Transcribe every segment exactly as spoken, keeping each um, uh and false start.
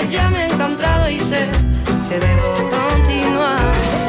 que ya me he encontrado y sé que debo continuar.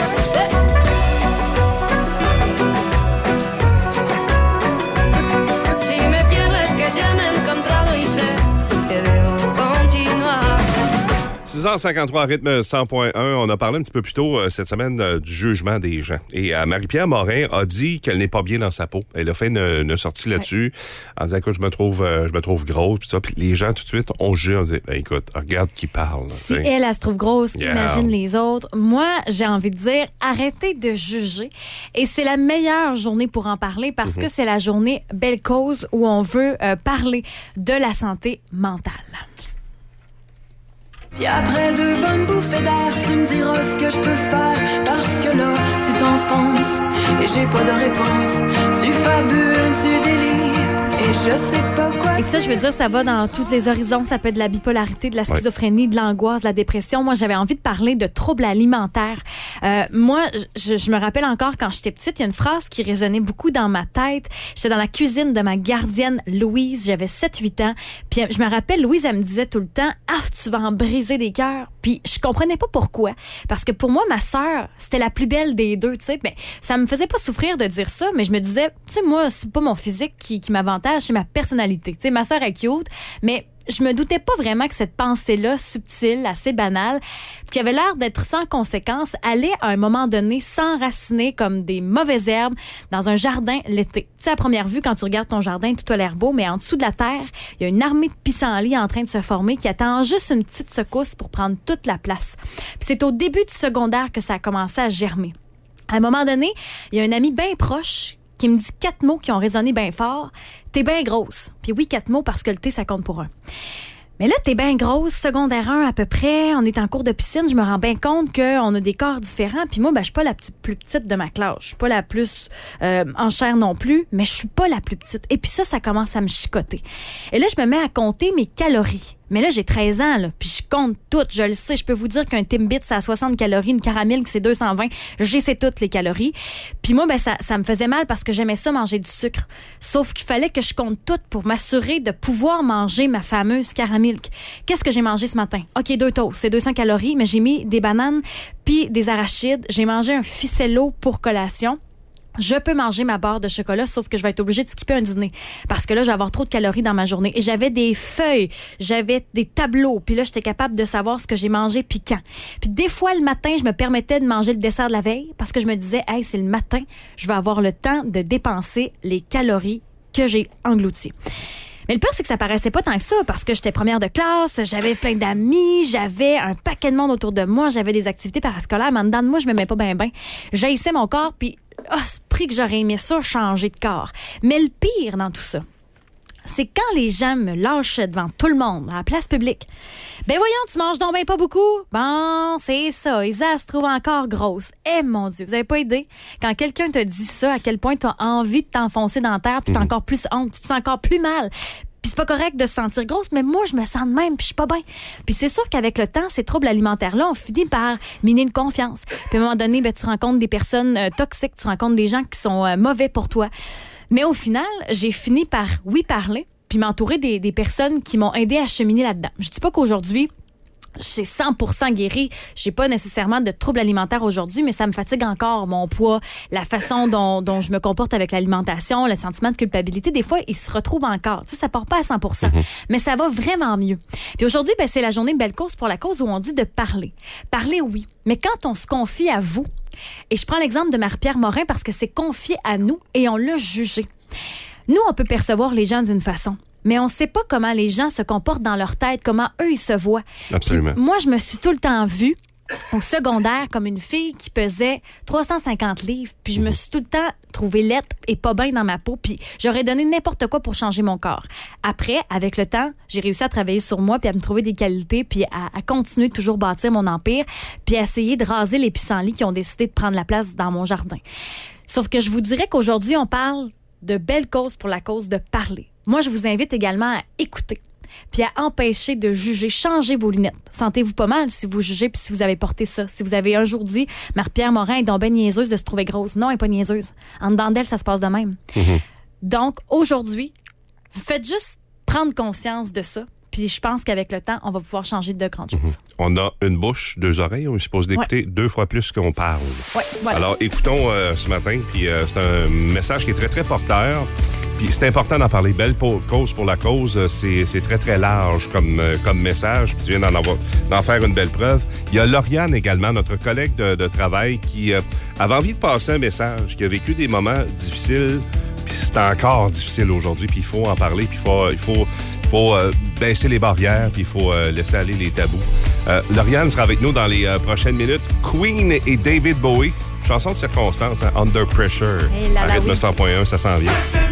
Si me pierdo es que ya me he encontrado y sé que debo continuar. six heures cinquante-trois, rythme cent point un. On a parlé un petit peu plus tôt euh, cette semaine euh, du jugement des gens. Et euh, Marie-Pierre Morin a dit qu'elle n'est pas bien dans sa peau. Elle a fait une, une sortie là-dessus en disant que je me trouve euh, je me trouve grosse. Puis ça, puis les gens tout de suite ont jugé. On dit, ben, écoute, regarde qui parle. Si t'sais. elle, elle se trouve grosse, Yeah. imagine les autres. Moi, j'ai envie de dire, arrêtez de juger. Et c'est la meilleure journée pour en parler parce mm-hmm. que c'est la journée Belle Cause où on veut euh, parler de la santé mentale. Puis après deux bonnes bouffées d'air, tu me diras ce que je peux faire. Parce que là, tu t'enfonces et j'ai pas de réponse. Tu fabules, tu délires et je sais pas quoi. Et ça, je veux dire, ça va dans tous les horizons. Ça peut être de la bipolarité, de la schizophrénie, de l'angoisse, de la dépression. Moi, j'avais envie de parler de troubles alimentaires. Euh, moi, je, je me rappelle encore quand j'étais petite, il y a une phrase qui résonnait beaucoup dans ma tête. J'étais dans la cuisine de ma gardienne Louise. J'avais sept huit ans. Puis je me rappelle, Louise, elle me disait tout le temps, « Ah, tu vas en briser des cœurs. » Puis je comprenais pas pourquoi. Parce que pour moi, ma sœur, c'était la plus belle des deux, tu sais. Mais ça me faisait pas souffrir de dire ça, mais je me disais, tu sais, moi, c'est pas mon physique qui, qui m'avantage, c'est ma personnalité. Tu sais, ma sœur est cute, mais je me doutais pas vraiment que cette pensée-là, subtile, assez banale, qui avait l'air d'être sans conséquence, allait à un moment donné s'enraciner comme des mauvaises herbes dans un jardin l'été. Tu sais, à première vue, quand tu regardes ton jardin, tout a l'air beau, mais en dessous de la terre, il y a une armée de pissenlits en train de se former qui attend juste une petite secousse pour prendre toute la place. Puis c'est au début du secondaire que ça a commencé à germer. À un moment donné, il y a un ami bien proche qui me dit quatre mots qui ont résonné bien fort. T'es bien grosse. Puis oui, quatre mots parce que le T, ça compte pour un. Mais là, t'es bien grosse, secondaire un à peu près, on est en cours de piscine, je me rends bien compte qu'on a des corps différents. Puis moi, ben, je suis pas la p- plus petite de ma classe. Je suis pas la plus euh, en chair non plus, mais je suis pas la plus petite. Et puis ça, ça commence à me chicoter. Et là, je me mets à compter mes calories. Mais là, j'ai treize ans, là, puis je compte toutes. Je le sais, je peux vous dire qu'un Timbit, c'est à soixante calories, une caramel, c'est deux cent vingt. Je sais toutes les calories. Puis moi, ben ça, ça me faisait mal parce que j'aimais ça manger du sucre. Sauf qu'il fallait que je compte toutes pour m'assurer de pouvoir manger ma fameuse caramel. Qu'est-ce que j'ai mangé ce matin? OK, deux toasts, c'est deux cents calories, mais j'ai mis des bananes puis des arachides. J'ai mangé un ficello pour collation. Je peux manger ma barre de chocolat, sauf que je vais être obligée de skipper un dîner. Parce que là, je vais avoir trop de calories dans ma journée. Et j'avais des feuilles, j'avais des tableaux. Puis là, j'étais capable de savoir ce que j'ai mangé puis quand. Puis des fois, le matin, je me permettais de manger le dessert de la veille parce que je me disais, hey, c'est le matin, je vais avoir le temps de dépenser les calories que j'ai englouties. Mais le pire, c'est que ça paraissait pas tant que ça parce que j'étais première de classe, j'avais plein d'amis, j'avais un paquet de monde autour de moi, j'avais des activités parascolaires, mais en dedans de moi, je m'aimais pas bien bien. J'haïssais mon corps, puis ah, oh, c'est pris que j'aurais aimé ça, changer de corps. Mais le pire dans tout ça, c'est quand les gens me lâchaient devant tout le monde, à la place publique. Ben voyons, tu manges donc ben pas beaucoup. Bon, c'est ça, Isa se trouve encore grosse. Eh mon Dieu, vous avez pas idée? Quand quelqu'un te dit ça, à quel point t'as envie de t'enfoncer dans la terre, puis t'as encore plus honte, tu te sens encore plus mal. Puis c'est pas correct de se sentir grosse, mais moi, je me sens de même, puis je suis pas bien. Puis c'est sûr qu'avec le temps, ces troubles alimentaires-là, on finit par miner une confiance. Puis à un moment donné, ben, tu rencontres des personnes euh, toxiques, tu rencontres des gens qui sont euh, mauvais pour toi. Mais au final, j'ai fini par, oui, parler, puis m'entourer des, des personnes qui m'ont aidé à cheminer là-dedans. Je dis pas qu'aujourd'hui, j'ai cent pour cent guéri. J'ai pas nécessairement de troubles alimentaires aujourd'hui, mais ça me fatigue encore, mon poids, la façon dont, dont je me comporte avec l'alimentation, le sentiment de culpabilité. Des fois, il se retrouve encore. Tu sais, ça part pas à cent pour cent, mm-hmm. mais ça va vraiment mieux. Puis aujourd'hui, ben, c'est la journée Belle Cause pour la cause où on dit de parler. Parler, oui, mais quand on se confie à vous, et je prends l'exemple de Marie-Pierre Morin parce que c'est confié à nous et on l'a jugé. Nous, on peut percevoir les gens d'une façon, mais on ne sait pas comment les gens se comportent dans leur tête, comment eux, ils se voient. Absolument. Puis moi, je me suis tout le temps vue au secondaire comme une fille qui pesait trois cent cinquante livres, puis je me suis tout le temps trouvée laide et pas bien dans ma peau, puis j'aurais donné n'importe quoi pour changer mon corps. Après, avec le temps, j'ai réussi à travailler sur moi, puis à me trouver des qualités, puis à, à continuer de toujours bâtir mon empire, puis à essayer de raser les pissenlits qui ont décidé de prendre la place dans mon jardin. Sauf que je vous dirais qu'aujourd'hui, on parle de belle cause pour la cause de parler. Moi, je vous invite également à écouter, puis à empêcher de juger. Changez vos lunettes. Sentez-vous pas mal si vous jugez puis si vous avez porté ça. Si vous avez un jour dit « Marie-Pierre Morin est donc ben niaiseuse de se trouver grosse ». Non, elle n'est pas niaiseuse. En dedans d'elle, ça se passe de même. Mm-hmm. Donc, aujourd'hui, vous faites juste prendre conscience de ça, Puis je pense qu'avec le temps, on va pouvoir changer de grandes choses. Mm-hmm. On a une bouche, deux oreilles. On est supposé d'écouter ouais. deux fois plus qu'on parle. Ouais, voilà. Alors, écoutons euh, ce matin. Puis euh, c'est un message qui est très, très porteur. Puis c'est important d'en parler. Belle pour, cause pour la cause, c'est, c'est très, très large comme, euh, comme message. Puis tu viens d'en, avoir, d'en faire une belle preuve. Il y a Lauriane également, notre collègue de, de travail, qui euh, avait envie de passer un message, qui a vécu des moments difficiles. Puis c'est encore difficile aujourd'hui. Puis il faut en parler. Puis il faut, il faut, il faut euh, baisser les barrières. Puis il faut euh, laisser aller les tabous. Euh, Lauriane sera avec nous dans les euh, prochaines minutes. Queen et David Bowie. Chanson de circonstance, hein? Under Pressure. Hey, là, là, à rythme oui. cent point un, ça s'en vient.